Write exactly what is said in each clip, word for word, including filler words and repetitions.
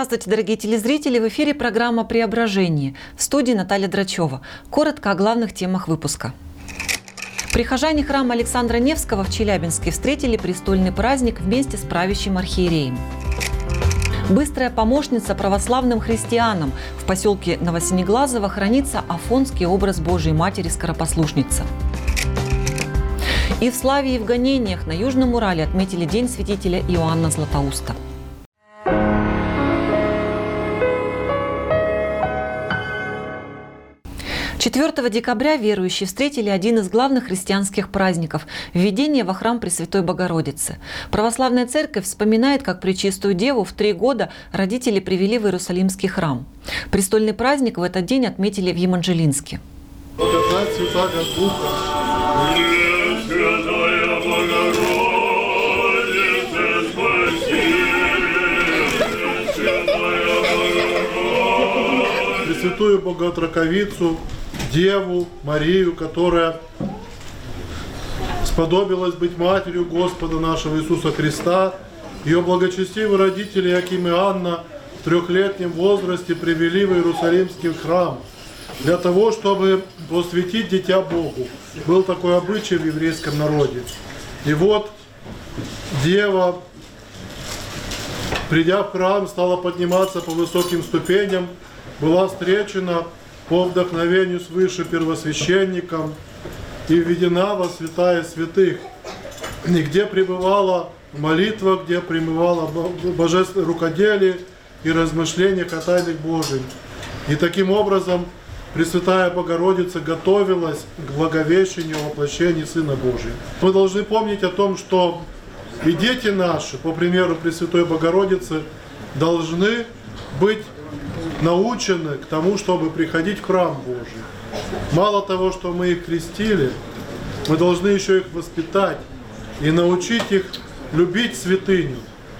Здравствуйте, дорогие телезрители! В эфире программа «Преображение». В студии Наталья Драчева. Коротко о главных темах выпуска. Прихожане храма Александра Невского в Челябинске встретили престольный праздник вместе с правящим архиереем. Быстрая помощница православным христианам. В поселке Новосинеглазово хранится афонский образ Божией Матери Скоропослушницы. И в славе и в гонениях на Южном Урале отметили День святителя Иоанна Златоуста. четвёртого декабря верующие встретили один из главных христианских праздников – введение во храм Пресвятой Богородицы. Православная церковь вспоминает, как Пречистую Деву в три года родители привели в Иерусалимский храм. Престольный праздник в этот день отметили в Еманжелинске. Благодать Святаго Духа. Пресвятую Богоотроковицу, Деву Марию, которая сподобилась быть матерью Господа нашего Иисуса Христа. Ее благочестивые родители Иаким и Анна в трехлетнем возрасте привели в Иерусалимский храм для того, чтобы посвятить дитя Богу. Был такой обычай в еврейском народе. И вот Дева, придя в храм, стала подниматься по высоким ступеням, была встречена по вдохновению свыше первосвященником и введена во святая святых, и где пребывала молитва, где пребывало божественное рукоделие и размышления о тайнах Божьих. И таким образом Пресвятая Богородица готовилась к благовещению воплощения Сына Божия. Мы должны помнить о том, что и дети наши, по примеру Пресвятой Богородицы, должны быть научены к тому, чтобы приходить в храм Божий. Мало того, что мы их крестили, мы должны еще их воспитать и научить их любить святыню.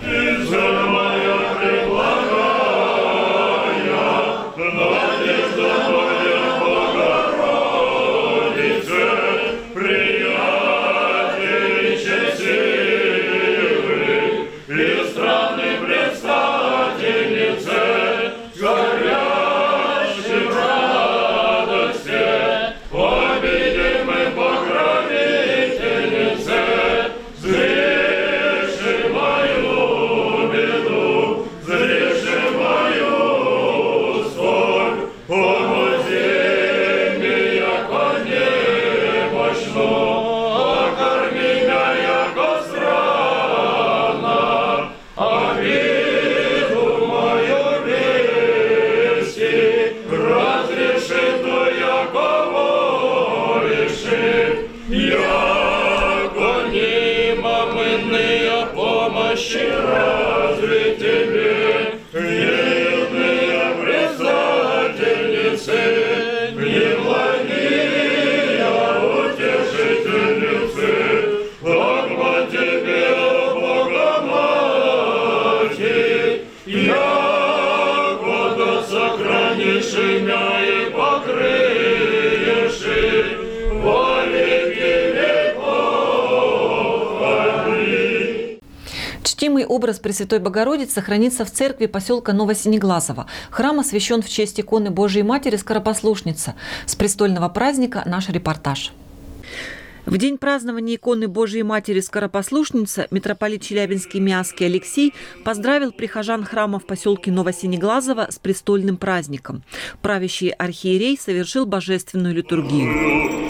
Чтимый образ Пресвятой Богородицы хранится в церкви поселка Новосинеглазово. Храм освящен в честь иконы Божией Матери Скоропослушницы. С престольного праздника наш репортаж. В день празднования иконы Божией Матери Скоропослушницы митрополит Челябинский Миасский Алексей поздравил прихожан храма в поселке Новосинеглазово с престольным праздником. Правящий архиерей совершил божественную литургию.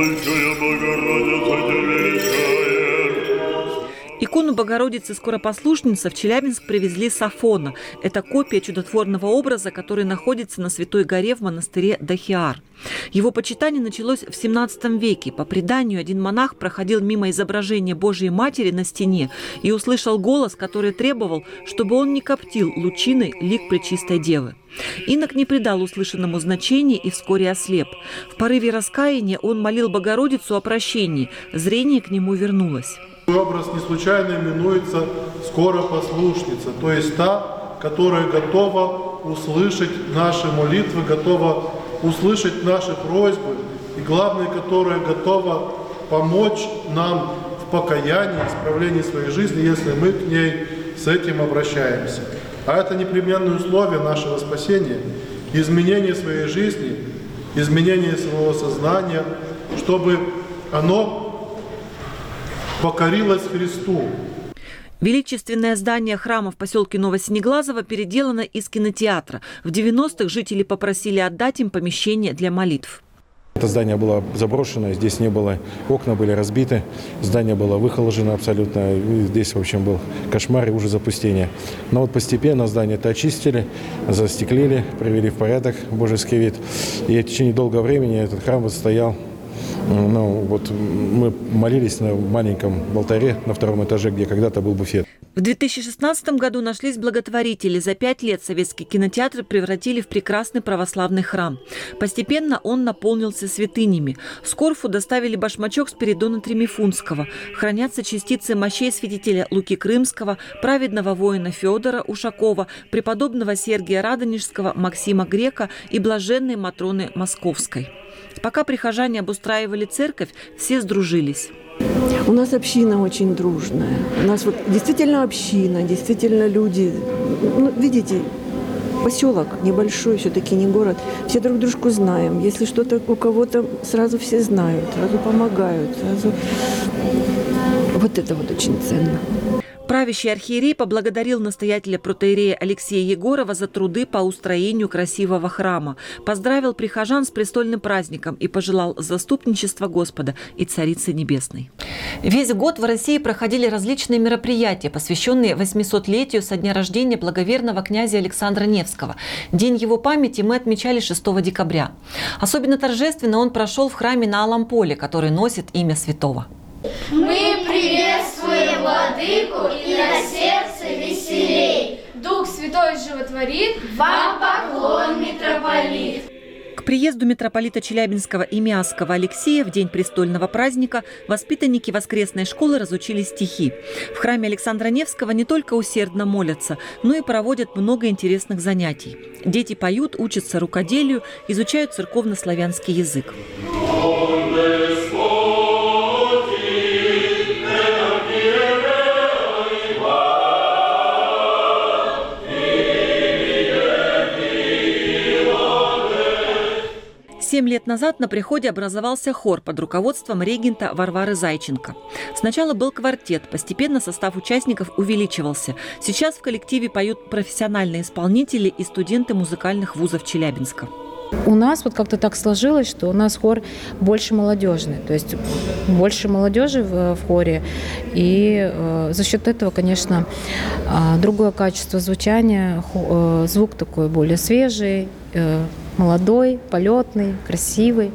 Икону Богородицы Скоропослушницы в Челябинск привезли с Афона. Это копия чудотворного образа, который находится на Святой горе в монастыре Дахиар. Его почитание началось в семнадцатом веке. По преданию, один монах проходил мимо изображения Божией Матери на стене и услышал голос, который требовал, чтобы он не коптил лучиной лик Пречистой Девы. Инок не придал услышанному значения и вскоре ослеп. В порыве раскаяния он молил Богородицу о прощении. Зрение к нему вернулось. Образ не случайно именуется «Скоропослушница», то есть та, которая готова услышать наши молитвы, готова услышать наши просьбы и, главное, которая готова помочь нам в покаянии, исправлении своей жизни, если мы к ней с этим обращаемся. А это непременное условие нашего спасения, изменение своей жизни, изменение своего сознания, чтобы оно покорилось Христу. Величественное здание храма в поселке Новосинеглазово переделано из кинотеатра. В девяностых жители попросили отдать им помещение для молитв. Это здание было заброшено, здесь не было, окна были разбиты, здание было выхоложено абсолютно, здесь, в общем, был кошмар и ужас запустения. Но вот постепенно здание это очистили, застеклили, привели в порядок божеский вид, и в течение долгого времени этот храм стоял. Ну, вот мы молились на маленьком алтаре на втором этаже, где когда-то был буфет. В две тысячи шестнадцатом году нашлись благотворители. За пять лет советский кинотеатр превратили в прекрасный православный храм. Постепенно он наполнился святынями. С Корфу доставили башмачок Спиридона Тремифунского. Хранятся частицы мощей святителя Луки Крымского, праведного воина Федора Ушакова, преподобного Сергия Радонежского, Максима Грека и блаженной Матроны Московской. Пока прихожане обустраивали церковь, все сдружились. У нас община очень дружная. У нас вот действительно община, действительно люди. Ну, видите, поселок небольшой, все-таки не город. Все друг дружку знаем. Если что-то у кого-то, сразу все знают, сразу помогают. Сразу... Вот это вот очень ценно. Правящий архиерей поблагодарил настоятеля протоиерея Алексея Егорова за труды по устроению красивого храма, поздравил прихожан с престольным праздником и пожелал заступничества Господа и Царицы Небесной. Весь год в России проходили различные мероприятия, посвященные восьмисотлетию со дня рождения благоверного князя Александра Невского. День его памяти мы отмечали шестого декабря. Особенно торжественно он прошел в храме на Алом поле, который носит имя святого. Мы приветствуем Владыку, и на сердце веселей. Дух Святой животворит, вам поклон, митрополит. К приезду митрополита Челябинского и Миасского Алексея в день престольного праздника воспитанники воскресной школы разучили стихи. В храме Александра Невского не только усердно молятся, но и проводят много интересных занятий. Дети поют, учатся рукоделию, изучают церковно-славянский язык. Семь лет назад на приходе образовался хор под руководством регента Варвары Зайченко. Сначала был квартет, постепенно состав участников увеличивался. Сейчас в коллективе поют профессиональные исполнители и студенты музыкальных вузов Челябинска. У нас вот как-то так сложилось, что у нас хор больше молодежный, то есть больше молодежи в, в хоре, и э, за счет этого, конечно, э, другое качество звучания, э, звук такой более свежий, э, молодой, полетный, красивый.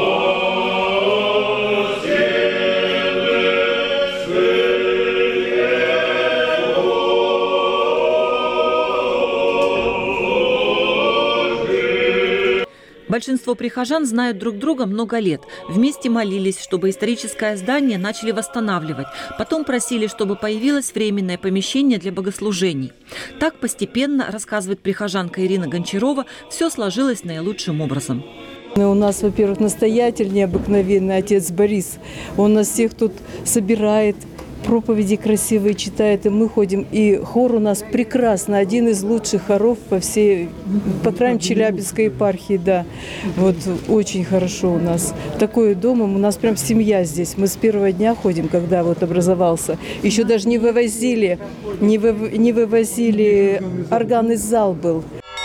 Большинство прихожан знают друг друга много лет. Вместе молились, чтобы историческое здание начали восстанавливать. Потом просили, чтобы появилось временное помещение для богослужений. Так постепенно, рассказывает прихожанка Ирина Гончарова, все сложилось наилучшим образом. У нас, во-первых, настоятель необыкновенный, отец Борис. Он нас всех тут собирает, проповеди красивые читает, и мы ходим. И хор у нас прекрасный, один из лучших хоров по всей, по крайней мере, Челябинской епархии, да. Вот очень хорошо у нас. Такой дом, у нас прям семья здесь. Мы с первого дня ходим, когда вот образовался. Еще даже не вывозили, не, вы, не вывозили, органный зал был.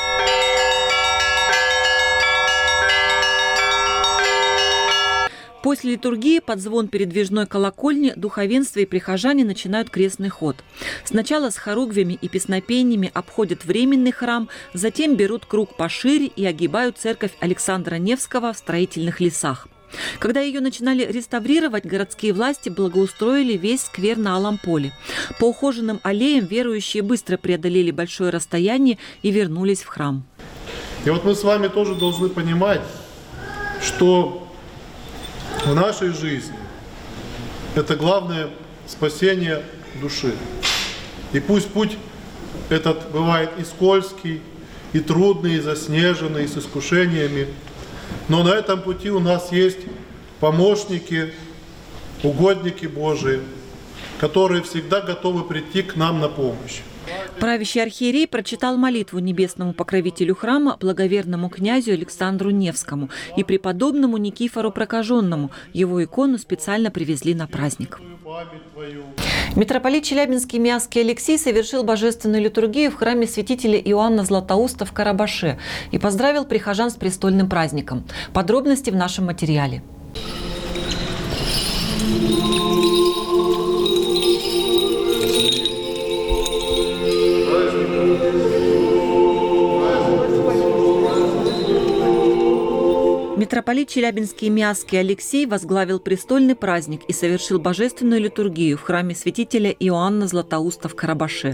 После литургии под звон передвижной колокольни духовенство и прихожане начинают крестный ход. Сначала с хоругвями и песнопениями обходят временный храм, затем берут круг пошире и огибают церковь Александра Невского в Строительных лесах. Когда ее начинали реставрировать, городские власти благоустроили весь сквер на Алом поле. По ухоженным аллеям верующие быстро преодолели большое расстояние и вернулись в храм. И вот мы с вами тоже должны понимать, что в нашей жизни это главное спасение души. И пусть путь этот бывает и скользкий, и трудный, и заснеженный, и с искушениями, но на этом пути у нас есть помощники, угодники Божии, которые всегда готовы прийти к нам на помощь. Правящий архиерей прочитал молитву небесному покровителю храма, благоверному князю Александру Невскому и преподобному Никифору Прокаженному. Его икону специально привезли на праздник. Митрополит Челябинский Миасский Алексей совершил божественную литургию в храме святителя Иоанна Златоуста в Карабаше и поздравил прихожан с престольным праздником. Подробности в нашем материале. Митрополит Челябинский Миасский Алексей возглавил престольный праздник и совершил божественную литургию в храме святителя Иоанна Златоуста в Карабаше.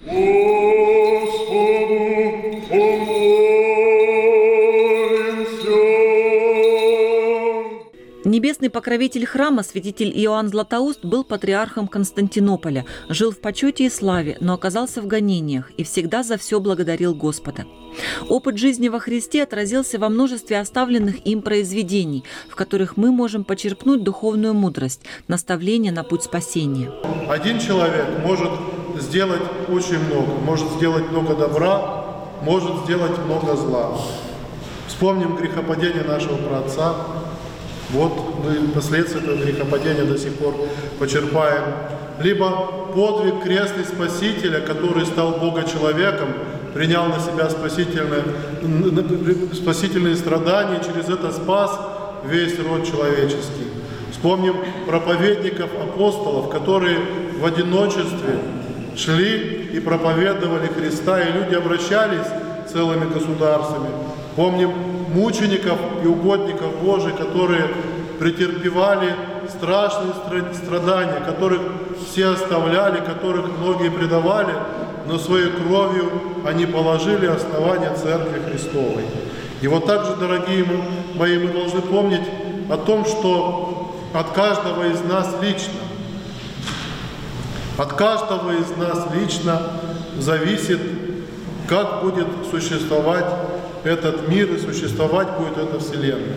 Небесный покровитель храма, святитель Иоанн Златоуст, был патриархом Константинополя, жил в почете и славе, но оказался в гонениях и всегда за все благодарил Господа. Опыт жизни во Христе отразился во множестве оставленных им произведений, в которых мы можем почерпнуть духовную мудрость, наставление на путь спасения. Один человек может сделать очень много, может сделать много добра, может сделать много зла. Вспомним грехопадение нашего праотца. Вот мы последствия этого грехопадения до сих пор почерпаем. Либо подвиг крестный Спасителя, который стал Бога-человеком, принял на себя спасительные, спасительные страдания, через это спас весь род человеческий. Вспомним проповедников, апостолов, которые в одиночестве шли и проповедовали Христа, и люди обращались целыми государствами. Помним мучеников и угодников Божьих, которые претерпевали страшные страдания, которых все оставляли, которых многие предавали, но своей кровью они положили основание Церкви Христовой. И вот также, дорогие мои, мы должны помнить о том, что от каждого из нас лично, от каждого из нас лично зависит, как будет существовать этот мир и существовать будет эта Вселенная.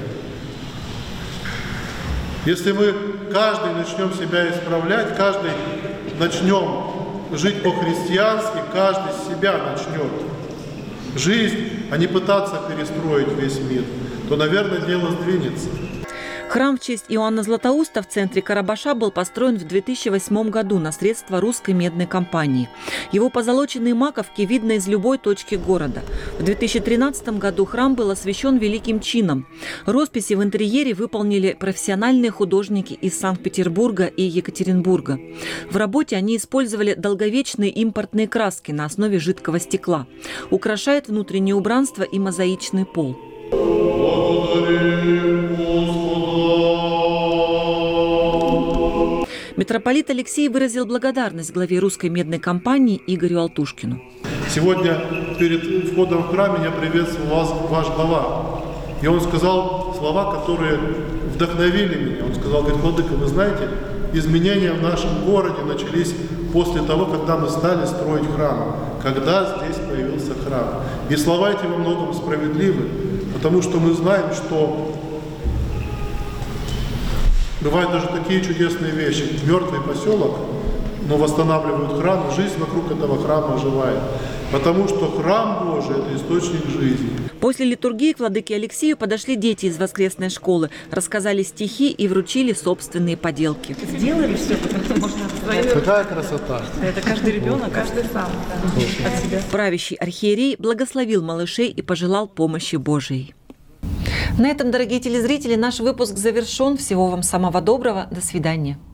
Если мы каждый начнем себя исправлять, каждый начнем жить по-христиански, каждый с себя начнет жизнь, а не пытаться перестроить весь мир, то, наверное, дело сдвинется. Храм в честь Иоанна Златоуста в центре Карабаша был построен в две тысячи восьмом году на средства русской медной компании. Его позолоченные маковки видно из любой точки города. В две тысячи тринадцатом году храм был освящен великим чином. Росписи в интерьере выполнили профессиональные художники из Санкт-Петербурга и Екатеринбурга. В работе они использовали долговечные импортные краски на основе жидкого стекла. Украшает внутреннее убранство и мозаичный пол. Митрополит Алексей выразил благодарность главе русской медной компании Игорю Алтушкину. Сегодня перед входом в храм меня приветствовал вас, ваш глава. И он сказал слова, которые вдохновили меня. Он сказал: говорит, владыка, вы знаете, изменения в нашем городе начались после того, когда мы стали строить храм, когда здесь появился храм. И слова эти во многом справедливы, потому что мы знаем, что бывают даже такие чудесные вещи. Мертвый поселок, но восстанавливают храм, и жизнь вокруг этого храма оживает. Потому что храм Божий – это источник жизни. После литургии к владыке Алексею подошли дети из воскресной школы, рассказали стихи и вручили собственные поделки. Сделали все, потому что можно отправить. Какая красота! Это каждый ребенок, каждый сам, да, от себя. Правящий архиерей благословил малышей и пожелал помощи Божией. На этом, дорогие телезрители, наш выпуск завершен. Всего вам самого доброго. До свидания.